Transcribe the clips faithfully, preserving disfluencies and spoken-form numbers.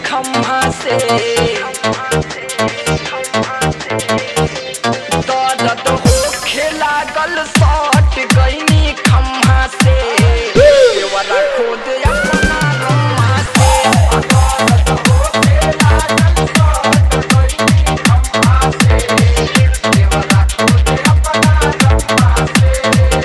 खम्हा से दर्द होखे लागल सट गईनी खम्हा से देवरा खोद अपना रम्हा से दर्द होखे लागल सट गईनी खम्हा से देवरा खोद अपना रम्हा से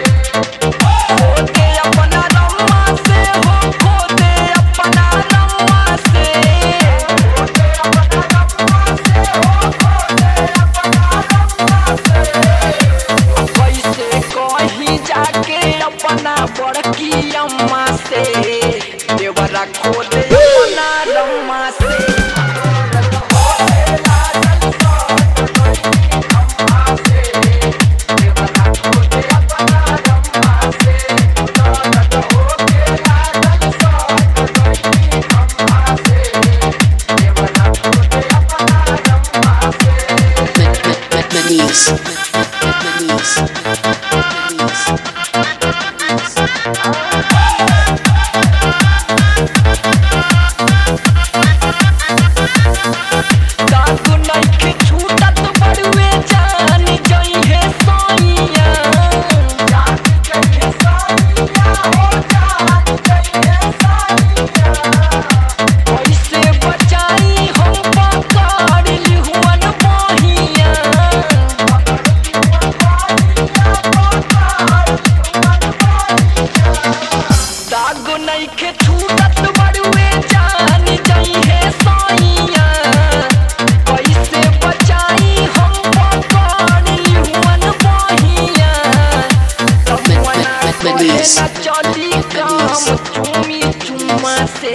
खोदे अपना रम्हा से हो खोदे अपना रम्हा से खोदे अपना रम्हा से हो खोदे अपना रम्हा से कैसे कहीं जाके अपना बड़की अम्मा से देवरा खोदे अपना रम्हा से Maniz. Maniz. दादू नइखे छूटत बड़ुए जान जइहे साइया जान जइहे साइया हो जान जइहे साइया कैसे बचाई हम पकड़ लिहुअन बहिया दादू नइखे छूटत बड़ुए जान जइहे साइया कैसे बचाई हम पकड़ लिहुअन बहिया तमुना कहे ना चली काम चुमी चुम्मा से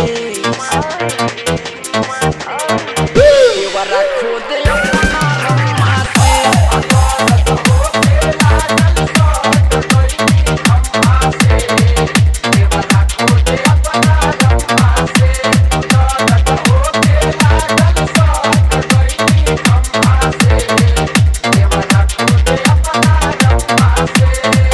देवरा खोद अपना रम्हा से दर्द होखे लागल सट गईनी खम्हा से देवरा खोद अपना रम्हा से दर्द होखे लागल सट गईनी खम्हा से देवरा खोद अपना रम्हा से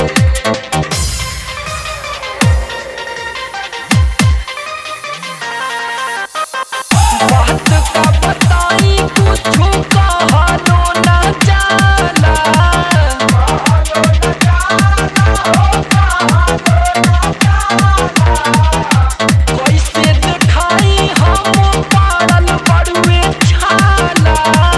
बात का बताई कुछु कहलो न जाला कहलो न जाला हो कहलो न जाला कैसे देखाई हम पड़ल बड़ुए छाला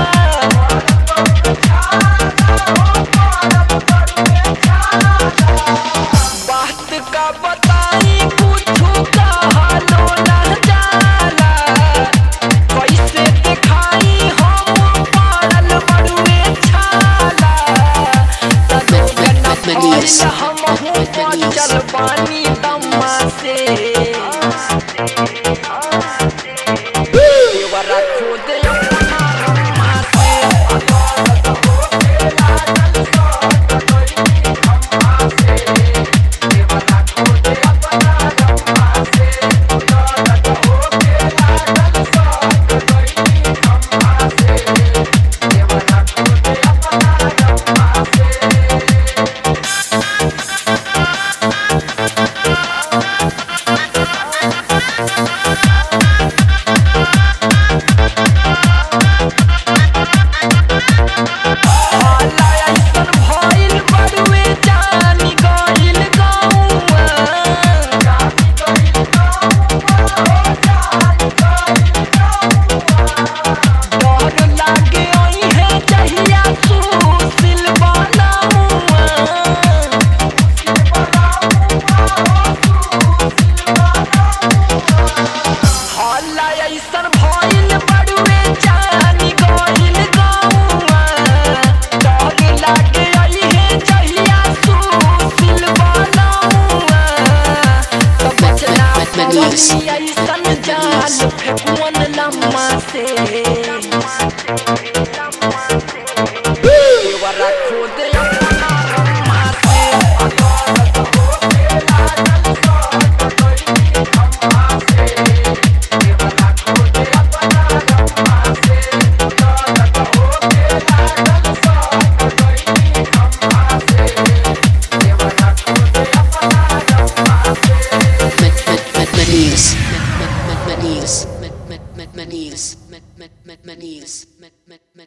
बात का बताई कुछु कहलो न जाला कैसे देखाई हम पड़ल बड़ुए छाला Maniz. हम हूँ चल पानी तम्मा से देवरा खोद अपना रम्हा से दर्द होखे लागल सट गईनी खम्हा से देवरा खोद अपना रम्हा से दर्द होखे लागल सट गईनी खम्हा से देवरा खोद अपना रम्हा से हाला अइसन भइल बड़ुए जानी गइल गौआ जानी गइल गौआ हो जानी गइल गौआ डर लागे अइहे जहिया सुसिल बनामुआ सुसिल बनामुआ हो सुसिल बनामुआ हाला अइसन भइल बड़ुए जानी गइल गौआ डर लागे अइहे जहिया सुसिल बनामुआ तो बचना पड़ी अइसन जाल फेकुअन लम्मा से